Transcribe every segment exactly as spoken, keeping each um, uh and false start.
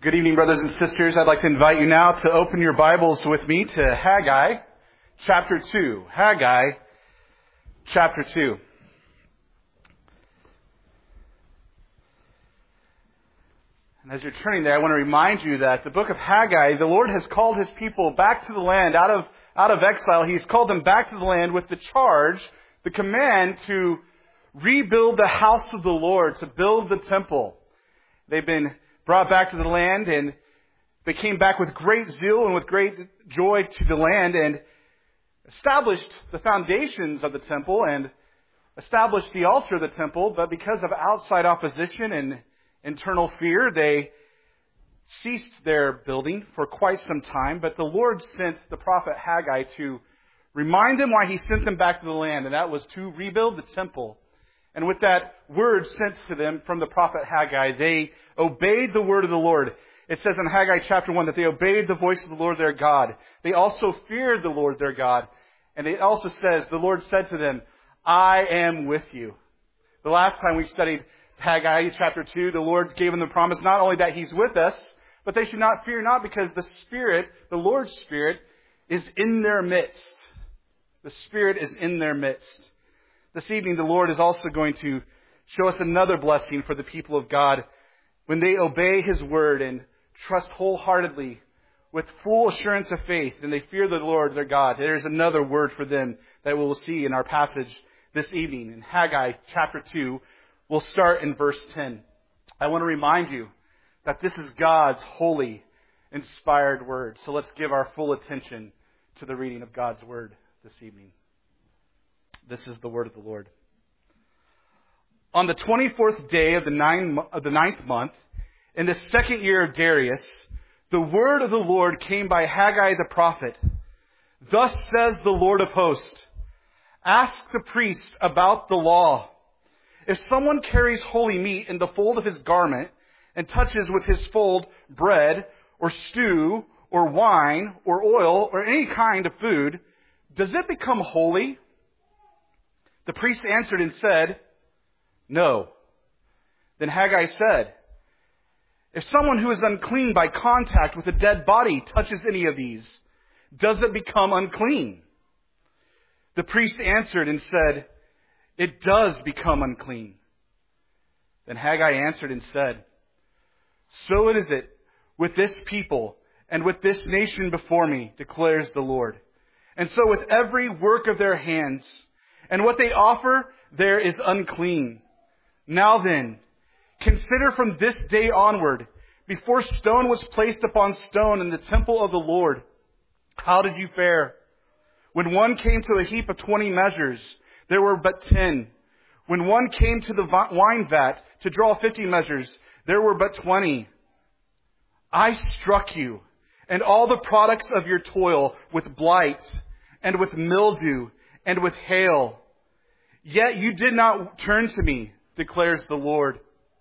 Good evening, brothers and sisters. I'd like to invite you now to open your Bibles with me to Haggai chapter two. Haggai chapter two. And as you're turning there, I want to remind you that the book of Haggai, the Lord has called His people back to the land out of, out of exile. He's called them back to the land with the charge, the command to rebuild the house of the Lord, to build the temple. They've been brought back to the land, and they came back with great zeal and with great joy to the land and established the foundations of the temple and established the altar of the temple. But because of outside opposition and internal fear, they ceased their building for quite some time. But the Lord sent the prophet Haggai to remind them why He sent them back to the land, and that was to rebuild the temple. And with that word sent to them from the prophet Haggai, they obeyed the word of the Lord. It says in Haggai chapter one that they obeyed the voice of the Lord their God. They also feared the Lord their God. And it also says, the Lord said to them, I am with you. The last time we studied Haggai chapter two, the Lord gave them the promise not only that He's with us, but they should not fear not because the Spirit, the Lord's Spirit, is in their midst. The Spirit is in their midst. This evening, the Lord is also going to show us another blessing for the people of God when they obey His word and trust wholeheartedly with full assurance of faith, and they fear the Lord their God. There's another word for them that we'll see in our passage this evening. In Haggai chapter two, we'll start in verse ten. I want to remind you that this is God's holy, inspired word. So let's give our full attention to the reading of God's word this evening. This is the word of the Lord. On the twenty-fourth day of the, nine, of the ninth month, in the second year of Darius, the word of the Lord came by Haggai the prophet. Thus says the Lord of hosts, ask the priests about the law. If someone carries holy meat in the fold of his garment and touches with his fold bread or stew or wine or oil or any kind of food, does it become holy? The priest answered and said, no. Then Haggai said, if someone who is unclean by contact with a dead body touches any of these, does it become unclean? The priest answered and said, it does become unclean. Then Haggai answered and said, so it is it with this people and with this nation before me, declares the Lord. And so with every work of their hands, and what they offer there is unclean. Now then, consider from this day onward, before stone was placed upon stone in the temple of the Lord, how did you fare? When one came to a heap of twenty measures, there were but ten. When one came to the wine vat to draw fifty measures, there were but twenty. I struck you, and all the products of your toil, with blight, and with mildew, and with hail. Yet you did not turn to me, declares the Lord.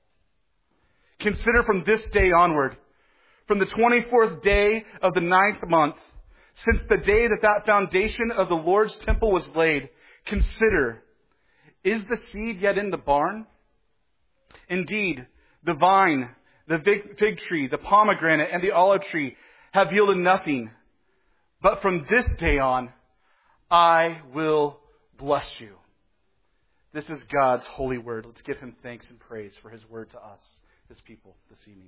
Consider from this day onward, from the twenty-fourth day of the ninth month, since the day that that foundation of the Lord's temple was laid, consider, is the seed yet in the barn? Indeed, the vine, the fig tree, the pomegranate, and the olive tree have yielded nothing. But from this day on, I will bless you. This is God's holy word. Let's give Him thanks and praise for His word to us, His people, this evening.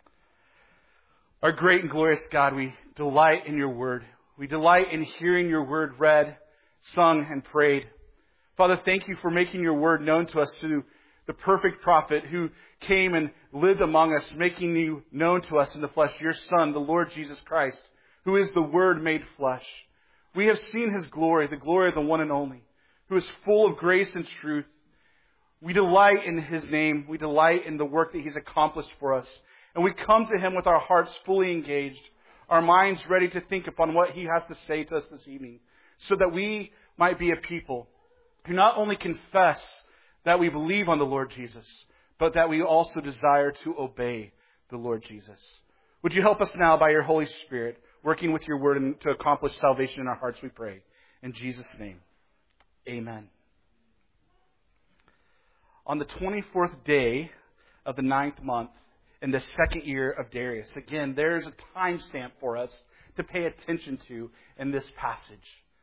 Our great and glorious God, we delight in your word. We delight in hearing your word read, sung, and prayed. Father, thank you for making your word known to us through the perfect prophet who came and lived among us, making you known to us in the flesh, your Son, the Lord Jesus Christ, who is the Word made flesh. We have seen His glory, the glory of the one and only, who is full of grace and truth. We delight in His name. We delight in the work that He's accomplished for us. And we come to Him with our hearts fully engaged, our minds ready to think upon what He has to say to us this evening, so that we might be a people who not only confess that we believe on the Lord Jesus, but that we also desire to obey the Lord Jesus. Would you help us now by your Holy Spirit, working with your word and to accomplish salvation in our hearts, we pray. In Jesus' name, amen. On the twenty-fourth day of the ninth month, in the second year of Darius. Again, there's a timestamp for us to pay attention to in this passage.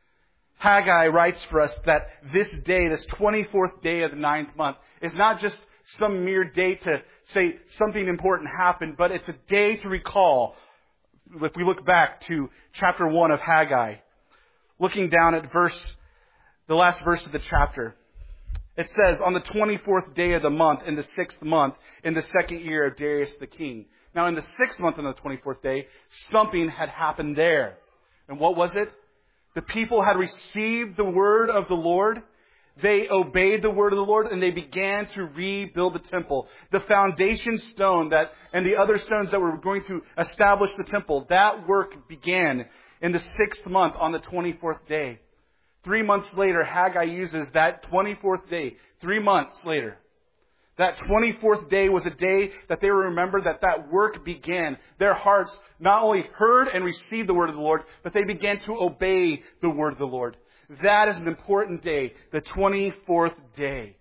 Haggai writes for us that this day, this twenty-fourth day of the ninth month, is not just some mere day to say something important happened, but it's a day to recall. If we look back to chapter one of Haggai, looking down at verse, the last verse of the chapter, it says, on the twenty-fourth day of the month, in the sixth month, in the second year of Darius the king. Now, in the sixth month, on the twenty-fourth day, something had happened there. And what was it? The people had received the word of the Lord. They obeyed the word of the Lord, and they began to rebuild the temple. The foundation stone that, and the other stones that were going to establish the temple, that work began in the sixth month on the twenty-fourth day. Three months later, Haggai uses that twenty-fourth day. Three months later. That twenty-fourth day was a day that they remembered that that work began. Their hearts not only heard and received the word of the Lord, but they began to obey the word of the Lord. That is an important day. The twenty-fourth day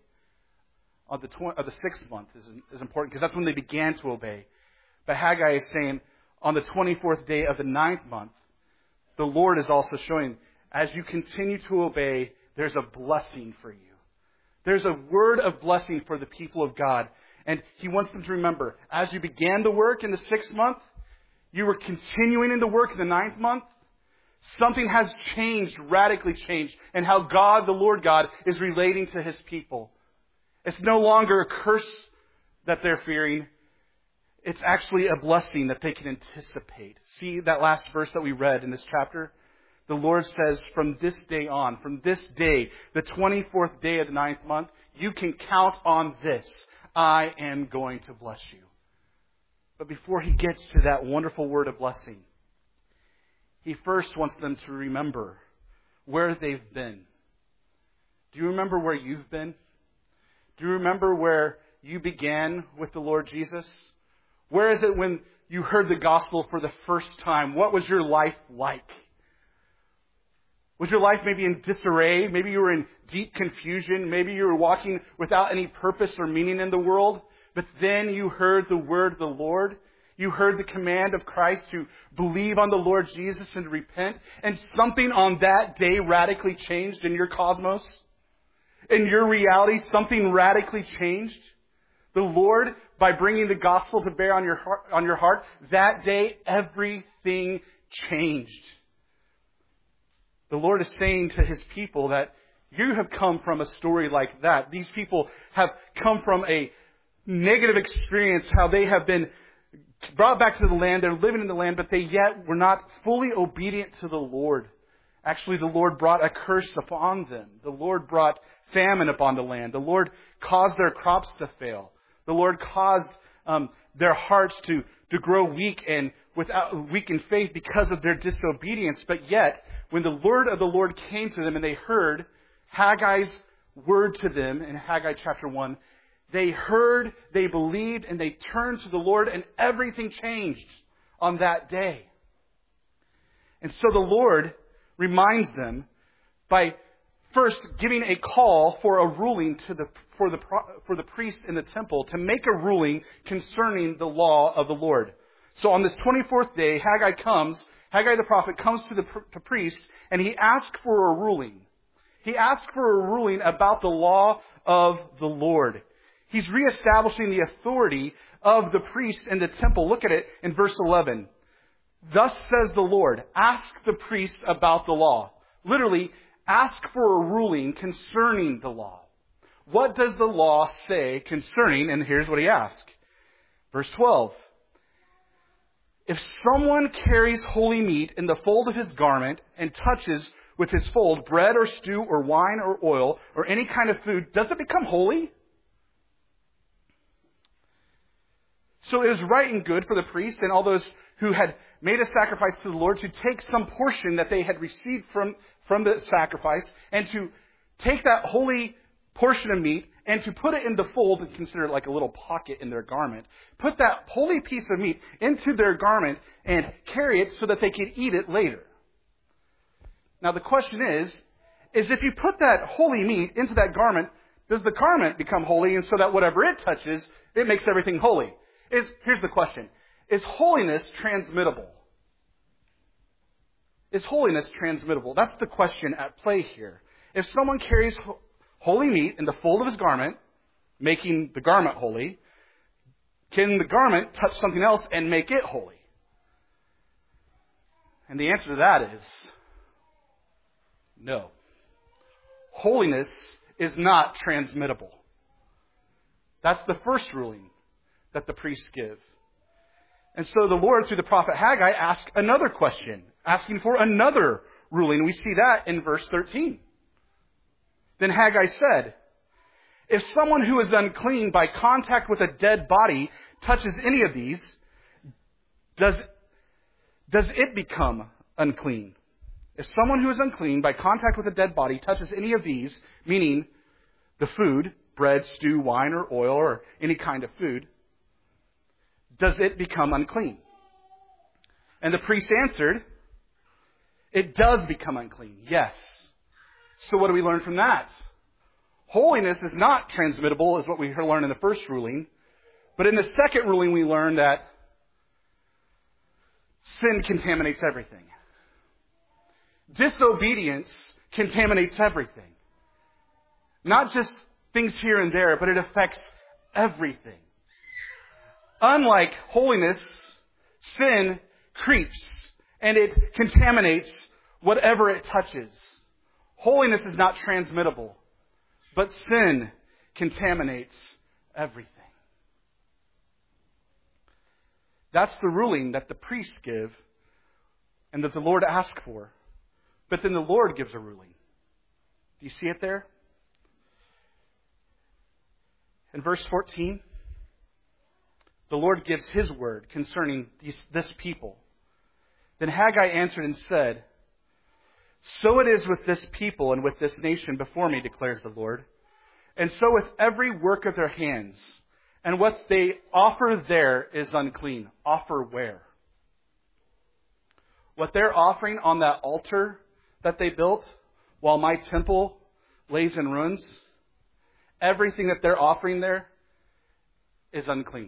of the, tw- of the sixth month is, is important because that's when they began to obey. But Haggai is saying on the twenty-fourth day of the ninth month, the Lord is also showing, as you continue to obey, there's a blessing for you. There's a word of blessing for the people of God. And He wants them to remember, as you began the work in the sixth month, you were continuing in the work in the ninth month, something has changed, radically changed, and how God, the Lord God, is relating to His people. It's no longer a curse that they're fearing. It's actually a blessing that they can anticipate. See that last verse that we read in this chapter? The Lord says, from this day on, from this day, the twenty-fourth day of the ninth month, you can count on this. I am going to bless you. But before He gets to that wonderful word of blessing, He first wants them to remember where they've been. Do you remember where you've been? Do you remember where you began with the Lord Jesus? Where is it when you heard the gospel for the first time? What was your life like? Was your life maybe in disarray? Maybe you were in deep confusion. Maybe you were walking without any purpose or meaning in the world. But then you heard the word of the Lord. You heard the command of Christ to believe on the Lord Jesus and to repent. And something on that day radically changed in your cosmos. In your reality, something radically changed. The Lord, by bringing the gospel to bear on your heart, on your heart, that day everything changed. The Lord is saying to His people that you have come from a story like that. These people have come from a negative experience, how they have been brought back to the land. They're living in the land, but they yet were not fully obedient to the Lord. Actually, the Lord brought a curse upon them. The Lord brought famine upon the land. The Lord caused their crops to fail. The Lord caused um, their hearts to, to grow weak and without weak in faith because of their disobedience. But yet, when the word of the Lord came to them and they heard Haggai's word to them in Haggai chapter one, they heard, they believed, and they turned to the Lord, and everything changed on that day. And so the Lord reminds them by first giving a call for a ruling to the for the for the priests in the temple to make a ruling concerning the law of the Lord. So on this twenty-fourth day, Haggai comes, Haggai the prophet comes to the to priests, and he asks for a ruling. He asks for a ruling about the law of the Lord. He's reestablishing the authority of the priests in the temple. Look at it in verse eleven. Thus says the Lord, ask the priests about the law. Literally, ask for a ruling concerning the law. What does the law say concerning? And here's what he asks. Verse twelve. If someone carries holy meat in the fold of his garment and touches with his fold bread or stew or wine or oil or any kind of food, does it become holy? So it is right and good for the priests and all those who had made a sacrifice to the Lord to take some portion that they had received from, from the sacrifice and to take that holy portion of meat and to put it in the fold and consider it like a little pocket in their garment. Put that holy piece of meat into their garment and carry it so that they could eat it later. Now the question is, is if you put that holy meat into that garment, does the garment become holy and so that whatever it touches, it makes everything holy? Is, here's the question. Is holiness transmittable? Is holiness transmittable? That's the question at play here. If someone carries ho- holy meat in the fold of his garment, making the garment holy, can the garment touch something else and make it holy? And the answer to that is no. Holiness is not transmittable. That's the first ruling that the priests give. And so the Lord, through the prophet Haggai, asks another question, asking for another ruling. We see that in verse thirteen. Then Haggai said, if someone who is unclean by contact with a dead body touches any of these, does, does it become unclean? If someone who is unclean by contact with a dead body touches any of these, meaning the food, bread, stew, wine, or oil, or any kind of food, does it become unclean? And the priest answered, it does become unclean, yes. So what do we learn from that? Holiness is not transmittable, is what we learned in the first ruling. But in the second ruling, we learn that sin contaminates everything. Disobedience contaminates everything. Not just things here and there, but it affects everything. Unlike holiness, sin creeps and it contaminates whatever it touches. Holiness is not transmittable, but sin contaminates everything. That's the ruling that the priests give and that the Lord asks for. But then the Lord gives a ruling. Do you see it there? In verse fourteen, the Lord gives His word concerning these, this people. Then Haggai answered and said, so it is with this people and with this nation before me, declares the Lord. And so with every work of their hands, and what they offer there is unclean. Offer where? What they're offering on that altar that they built while my temple lays in ruins, everything that they're offering there is unclean.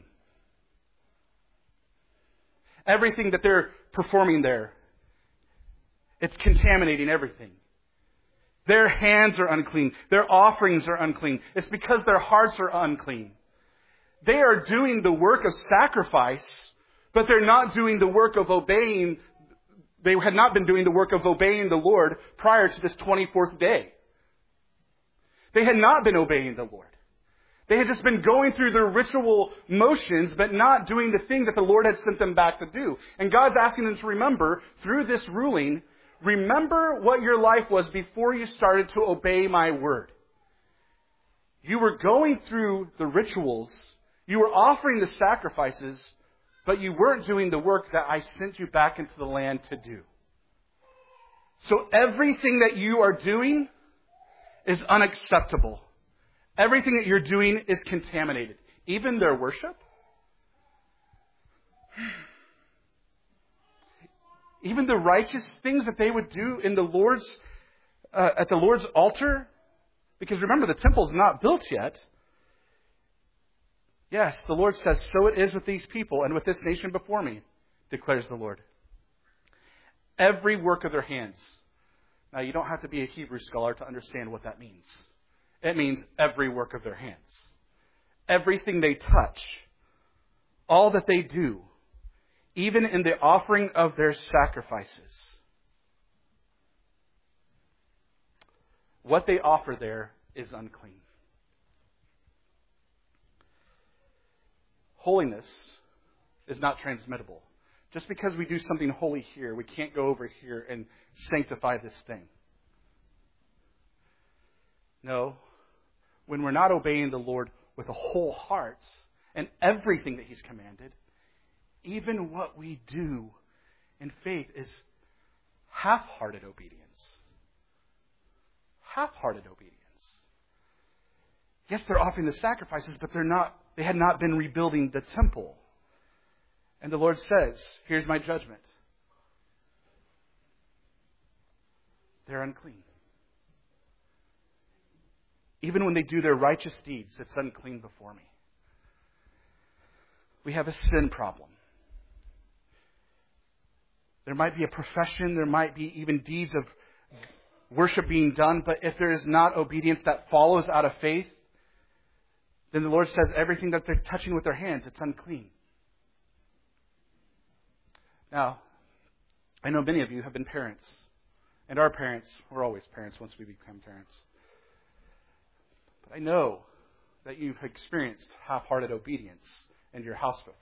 Everything that they're performing there, it's contaminating everything. Their hands are unclean. Their offerings are unclean. It's because their hearts are unclean. They are doing the work of sacrifice, but they're not doing the work of obeying. They had not been doing the work of obeying the Lord prior to this twenty-fourth day. They had not been obeying the Lord. They had just been going through their ritual motions, but not doing the thing that the Lord had sent them back to do. And God's asking them to remember, through this ruling, remember what your life was before you started to obey my word. You were going through the rituals, you were offering the sacrifices, but you weren't doing the work that I sent you back into the land to do. So everything that you are doing is unacceptable. Everything that you're doing is contaminated. Even their worship. Even the righteous things that they would do in the Lord's, uh, at the Lord's altar. Because remember, the temple's not built yet. Yes, the Lord says, so it is with these people and with this nation before me, declares the Lord. Every work of their hands. Now, you don't have to be a Hebrew scholar to understand what that means. It means every work of their hands. Everything they touch. All that they do. Even in the offering of their sacrifices. What they offer there is unclean. Holiness is not transmittable. Just because we do something holy here, we can't go over here and sanctify this thing. No. When we're not obeying the Lord with a whole heart and everything that He's commanded, even what we do in faith is half-hearted obedience. Half-hearted obedience. Yes, they're offering the sacrifices, but they're not, they had not been rebuilding the temple. And the Lord says, here's my judgment. They're unclean. Even when they do their righteous deeds, it's unclean before me. we have a sin problem. There might be a profession, there might be even deeds of worship being done, but if there is not obedience that follows out of faith, then the Lord says everything that they're touching with their hands, it's unclean. Now, I know many of you have been parents, and our parents, we're always parents once we become parents. But I know that you've experienced half-hearted obedience in your house before.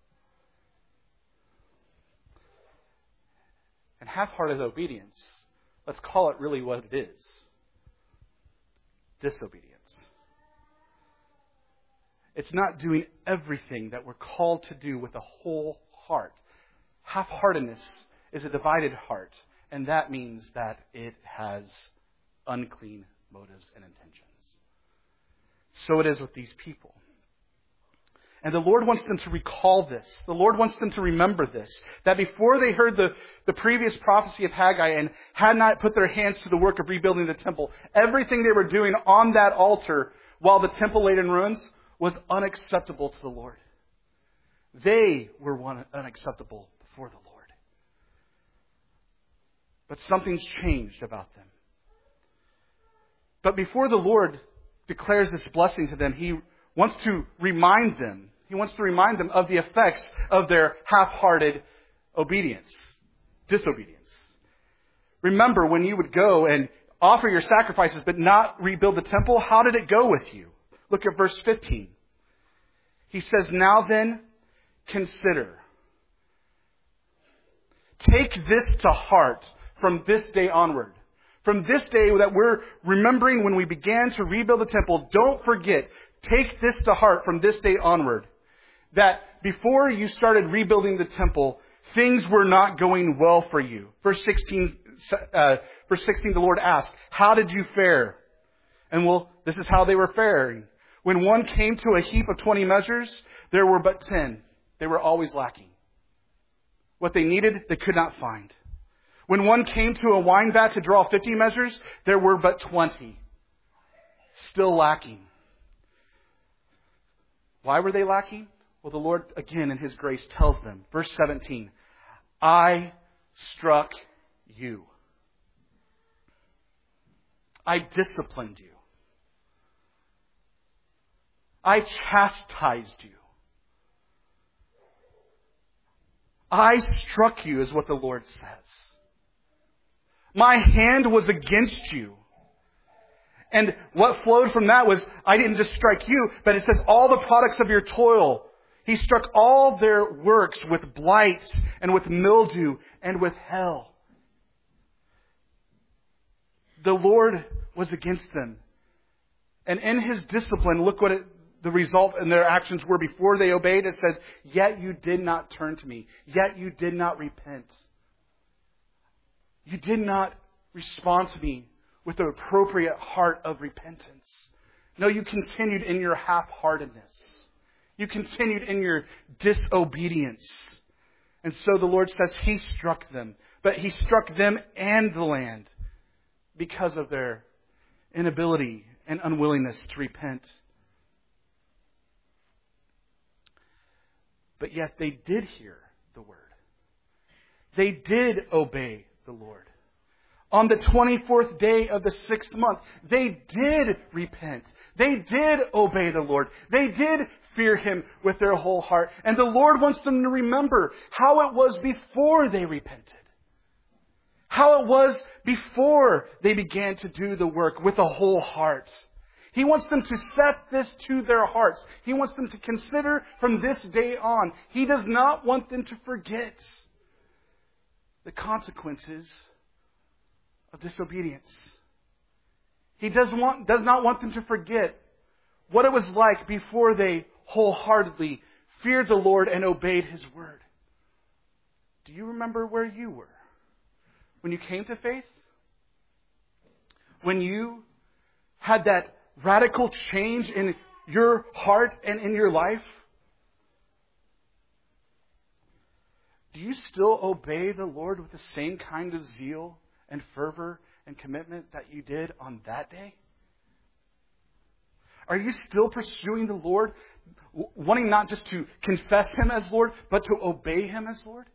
And half-hearted obedience, let's call it really what it is. Disobedience. It's not doing everything that we're called to do with a whole heart. Half-heartedness is a divided heart, and that means that it has unclean motives and intentions. So it is with these people. And the Lord wants them to recall this. The Lord wants them to remember this. That before they heard the, the previous prophecy of Haggai and had not put their hands to the work of rebuilding the temple, everything they were doing on that altar while the temple lay in ruins was unacceptable to the Lord. They were one unacceptable before the Lord. But something's changed about them. But before the Lord declares this blessing to them, He wants to remind them, He wants to remind them of the effects of their half-hearted obedience, disobedience. Remember when you would go and offer your sacrifices but not rebuild the temple, how did it go with you? Look at verse fifteen. He says, "Now then, consider. Take this to heart from this day onward." From this day that we're remembering when we began to rebuild the temple, don't forget, take this to heart from this day onward. That before you started rebuilding the temple, things were not going well for you. Verse sixteen, uh, verse sixteen, the Lord asked, "How did you fare?" And well, this is how they were faring. When one came to a heap of twenty measures, there were but ten. They were always lacking. What they needed, they could not find. When one came to a wine vat to draw fifty measures, there were but twenty. Still lacking. Why were they lacking? Well, the Lord, again, in His grace, tells them. Verse seventeen, "I struck you. I disciplined you. I chastised you. I struck you," is what the Lord says. "My hand was against you." And what flowed from that was, I didn't just strike you, but it says all the products of your toil. He struck all their works with blight and with mildew and with hell. The Lord was against them. And in His discipline, look what it, the result in their actions were before they obeyed. It says, "Yet you did not turn to me. Yet you did not repent. You did not respond to me with the appropriate heart of repentance. No, you continued in your half-heartedness. You continued in your disobedience." And so the Lord says He struck them. But He struck them and the land because of their inability and unwillingness to repent. But yet they did hear the word. They did obey the Lord. On the twenty-fourth day of the sixth month, they did repent. They did obey the Lord. They did fear Him with their whole heart. And the Lord wants them to remember how it was before they repented. How it was before they began to do the work with a whole heart. He wants them to set this to their hearts. He wants them to consider from this day on. He does not want them to forget the consequences of disobedience. He does want, does not want them to forget what it was like before they wholeheartedly feared the Lord and obeyed His word. Do you remember where you were when you came to faith? When you had that radical change in your heart and in your life? Do you still obey the Lord with the same kind of zeal and fervor and commitment that you did on that day? Are you still pursuing the Lord, wanting not just to confess Him as Lord, but to obey Him as Lord?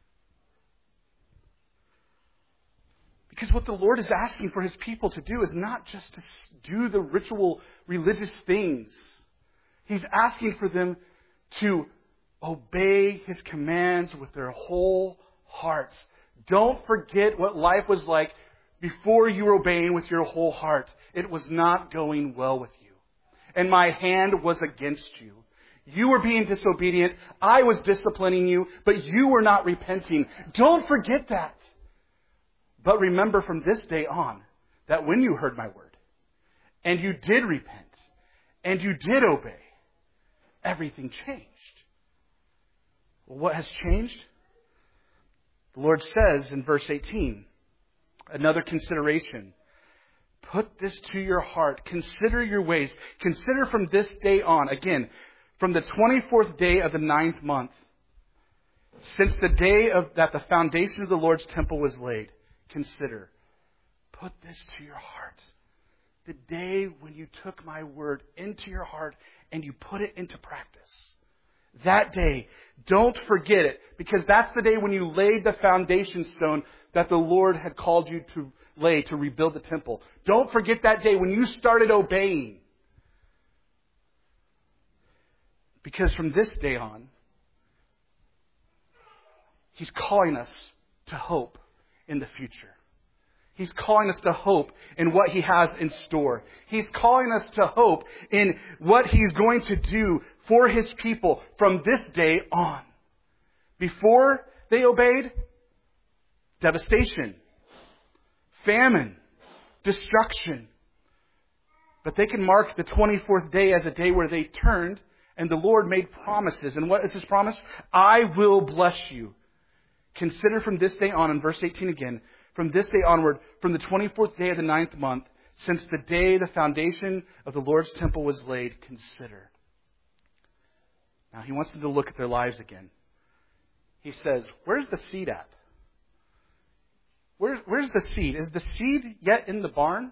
Because what the Lord is asking for His people to do is not just to do the ritual religious things. He's asking for them to obey His commands with their whole hearts. Don't forget what life was like before you were obeying with your whole heart. It was not going well with you. And my hand was against you. You were being disobedient. I was disciplining you, but you were not repenting. Don't forget that. But remember from this day on that when you heard my word and you did repent and you did obey, everything changed. Well, what has changed? The Lord says in verse eighteen, another consideration. Put this to your heart. Consider your ways. Consider from this day on, again, from the twenty-fourth day of the ninth month, since the day of, that the foundation of the Lord's temple was laid. Consider. Put this to your heart. The day when you took my word into your heart and you put it into practice. That day, don't forget it, because that's the day when you laid the foundation stone that the Lord had called you to lay to rebuild the temple. Don't forget that day when you started obeying. Because from this day on, He's calling us to hope in the future. He's calling us to hope in what He has in store. He's calling us to hope in what He's going to do for His people from this day on. Before they obeyed, devastation, famine, destruction. But they can mark the twenty-fourth day as a day where they turned and the Lord made promises. And what is His promise? I will bless you. Consider from this day on, in verse eighteen again, from this day onward, from the twenty-fourth day of the ninth month, since the day the foundation of the Lord's temple was laid, consider. Now He wants them to look at their lives again. He says, where's the seed at? Where's, where's the seed? Is the seed yet in the barn?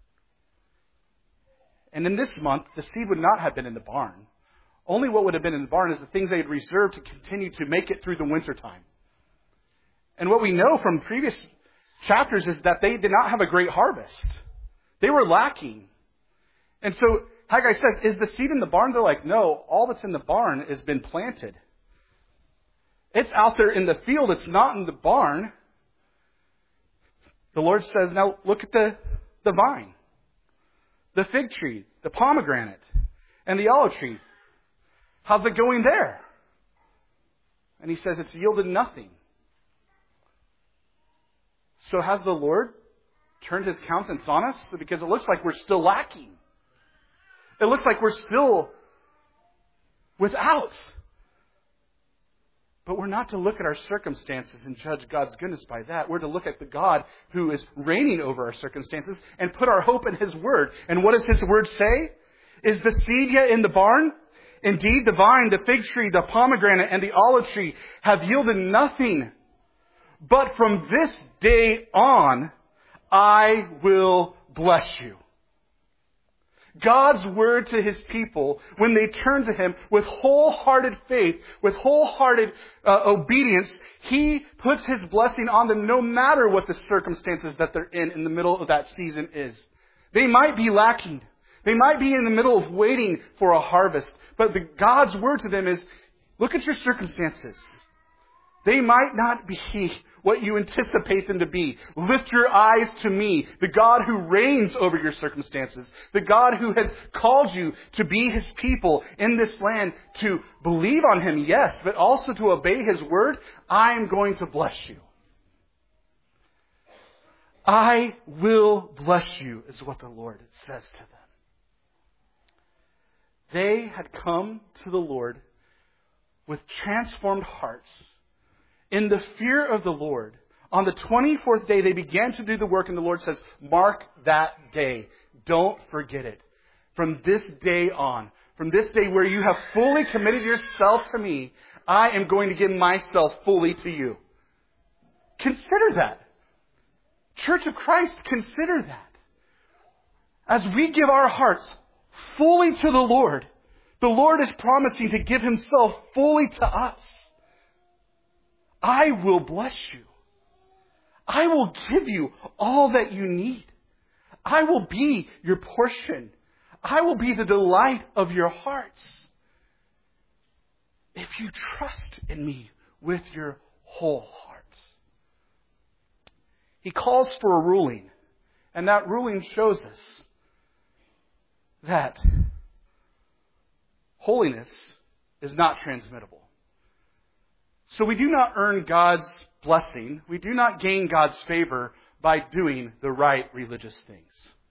And in this month, the seed would not have been in the barn. Only what would have been in the barn is the things they had reserved to continue to make it through the wintertime. And what we know from previous chapters is that they did not have a great harvest. They were lacking. And so Haggai says, is the seed in the barn? They're like, no, all that's in the barn has been planted. It's out there in the field. It's not in the barn. The Lord says, now look at the, the vine, the fig tree, the pomegranate, and the olive tree. How's it going there? And He says it's yielded nothing. So has the Lord turned His countenance on us? Because it looks like we're still lacking. It looks like we're still without. But we're not to look at our circumstances and judge God's goodness by that. We're to look at the God who is reigning over our circumstances and put our hope in His Word. And what does His Word say? Is the seed yet in the barn? Indeed, the vine, the fig tree, the pomegranate, and the olive tree have yielded nothing. But from this day on, I will bless you. God's word to His people, when they turn to Him with wholehearted faith, with wholehearted uh, obedience, He puts His blessing on them no matter what the circumstances that they're in in the middle of that season is. They might be lacking. They might be in the middle of waiting for a harvest. But the, God's word to them is, look at your circumstances. They might not be what you anticipate them to be. Lift your eyes to me, the God who reigns over your circumstances, the God who has called you to be His people in this land, to believe on Him, yes, but also to obey His word. I am going to bless you. I will bless you, is what the Lord says to them. They had come to the Lord with transformed hearts. In the fear of the Lord, on the twenty-fourth day, they began to do the work, and the Lord says, mark that day. Don't forget it. From this day on, from this day where you have fully committed yourself to me, I am going to give myself fully to you. Consider that. Church of Christ, consider that. As we give our hearts fully to the Lord, the Lord is promising to give Himself fully to us. I will bless you. I will give you all that you need. I will be your portion. I will be the delight of your hearts. If you trust in me with your whole heart. He calls for a ruling. And that ruling shows us that holiness is not transmittable. So we do not earn God's blessing. We do not gain God's favor by doing the right religious things.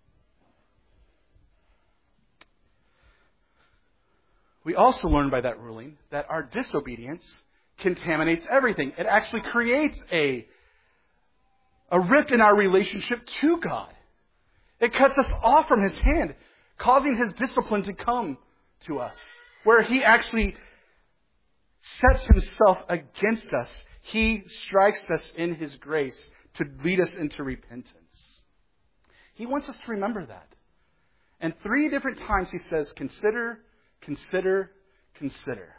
We also learn by that ruling that our disobedience contaminates everything. It actually creates a, a rift in our relationship to God. It cuts us off from His hand, causing His discipline to come to us, where He actually sets Himself against us. He strikes us in His grace to lead us into repentance. He wants us to remember that. And three different times He says, consider, consider, consider.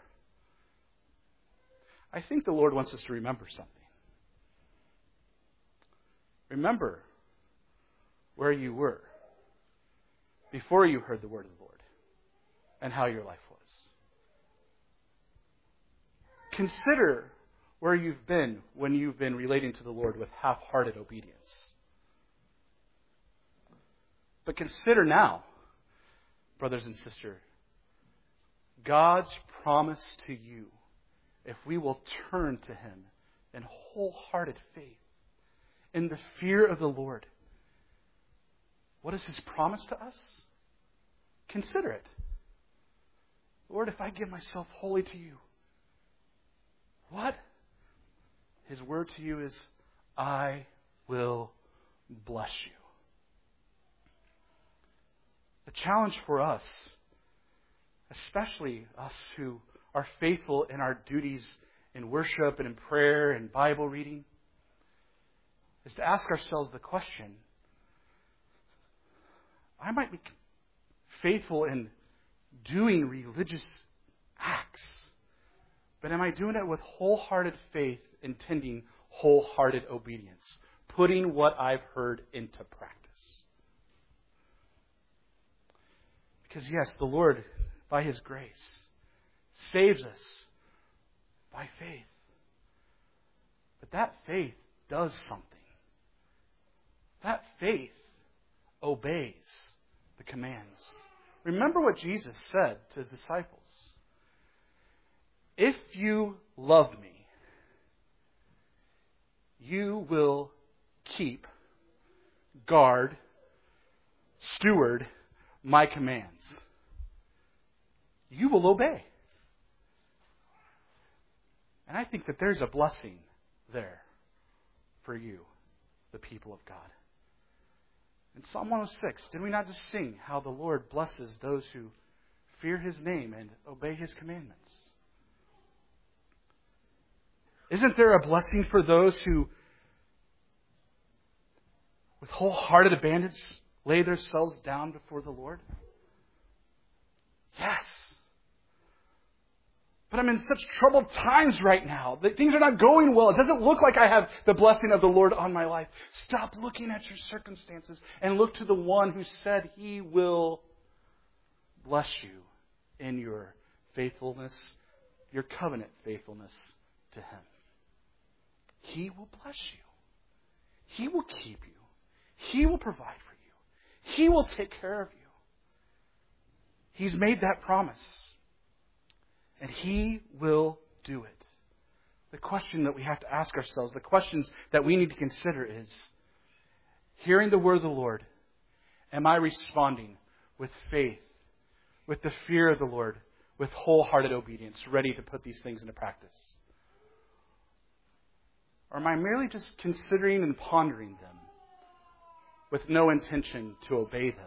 I think the Lord wants us to remember something. Remember where you were before you heard the word of the Lord and how your life was. Consider where you've been when you've been relating to the Lord with half-hearted obedience. But consider now, brothers and sisters, God's promise to you, if we will turn to Him in wholehearted faith, in the fear of the Lord. What is His promise to us? Consider it. Lord, if I give myself wholly to you, what? His word to you is, I will bless you. The challenge for us, especially us who are faithful in our duties in worship and in prayer and Bible reading, is to ask ourselves the question, I might be faithful in doing religious acts, but am I doing it with wholehearted faith, intending wholehearted obedience, putting what I've heard into practice? Because yes, the Lord, by His grace, saves us by faith. But that faith does something. That faith obeys the commands. Remember what Jesus said to His disciples. If you love me, you will keep, guard, steward my commands. You will obey. And I think that there's a blessing there for you, the people of God. In Psalm one oh six, did we not just sing how the Lord blesses those who fear His name and obey His commandments? Isn't there a blessing for those who, with wholehearted abandon, lay themselves down before the Lord? Yes. But I'm in such troubled times right now. That things are not going well. It doesn't look like I have the blessing of the Lord on my life. Stop looking at your circumstances and look to the one who said He will bless you in your faithfulness, your covenant faithfulness to Him. He will bless you. He will keep you. He will provide for you. He will take care of you. He's made that promise. And He will do it. The question that we have to ask ourselves, the questions that we need to consider is, hearing the word of the Lord, am I responding with faith, with the fear of the Lord, with wholehearted obedience, ready to put these things into practice? Or am I merely just considering and pondering them with no intention to obey them?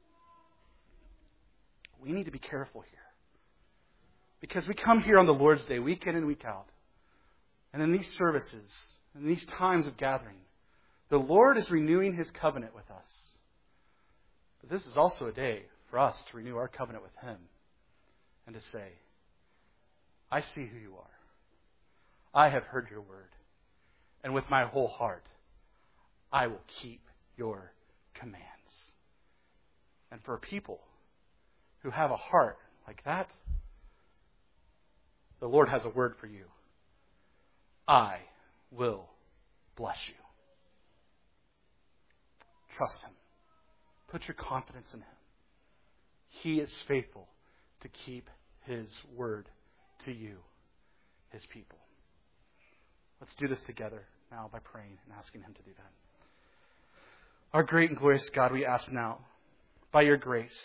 We need to be careful here. Because we come here on the Lord's Day, week in and week out. And in these services, in these times of gathering, the Lord is renewing His covenant with us. But this is also a day for us to renew our covenant with Him and to say, I see who you are. I have heard your word. And with my whole heart, I will keep your commands. And for people who have a heart like that, the Lord has a word for you. I will bless you. Trust Him. Put your confidence in Him. He is faithful to keep His word to you, His people. Let's do this together now by praying and asking Him to do that. Our great and glorious God, we ask now, by your grace,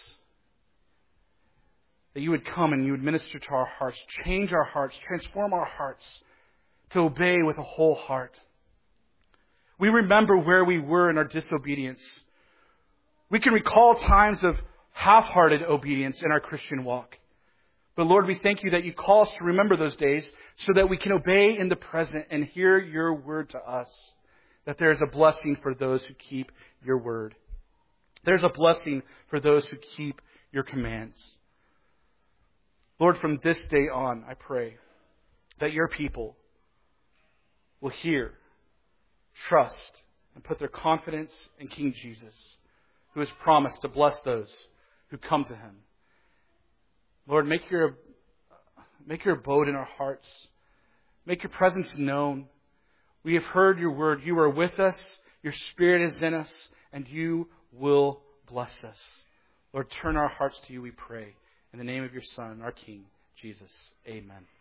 that you would come and you would minister to our hearts, change our hearts, transform our hearts to obey with a whole heart. We remember where we were in our disobedience. We can recall times of half-hearted obedience in our Christian walk. But Lord, we thank you that you call us to remember those days so that we can obey in the present and hear your word to us. That there is a blessing for those who keep your word. There's a blessing for those who keep your commands. Lord, from this day on, I pray that your people will hear, trust, and put their confidence in King Jesus, who has promised to bless those who come to Him. Lord, make your, make your abode in our hearts. Make your presence known. We have heard your word. You are with us. Your Spirit is in us. And you will bless us. Lord, turn our hearts to you, we pray. In the name of your Son, our King, Jesus. Amen.